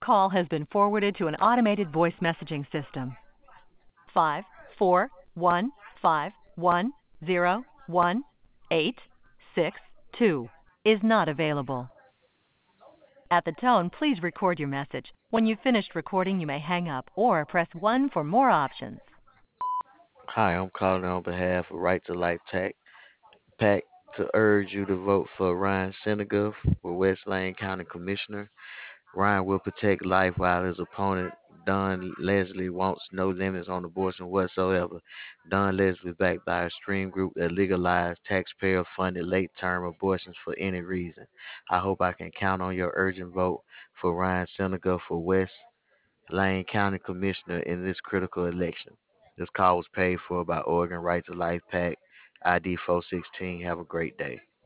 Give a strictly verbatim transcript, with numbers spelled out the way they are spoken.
call has been forwarded to an automated voice messaging system. Five four one five one zero one eight six two is not available. At the tone, please record your message. When you've finished recording, you may hang up or press one for more options. Hi, I'm calling on behalf of Right to Life Tac PAC to urge you to vote for Ryan Senegal for West Lane County Commissioner. Ryan will protect life while his opponent, Don Leslie, wants no limits on abortion whatsoever. Don Leslie is backed by a extreme group that legalize taxpayer-funded late-term abortions for any reason. I hope I can count on your urgent vote for Ryan Senegal for West Lane County Commissioner in this critical election. This call was paid for by Oregon Right to Life PAC, I D four sixteen. Have a great day.